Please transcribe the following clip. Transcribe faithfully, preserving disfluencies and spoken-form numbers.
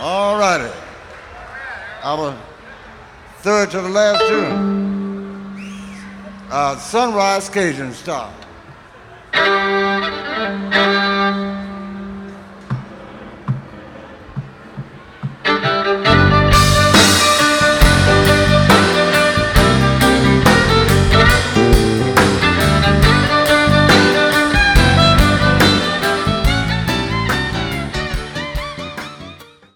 All righty. Our third to the last tune. Uh, Sunrise Cajun Style.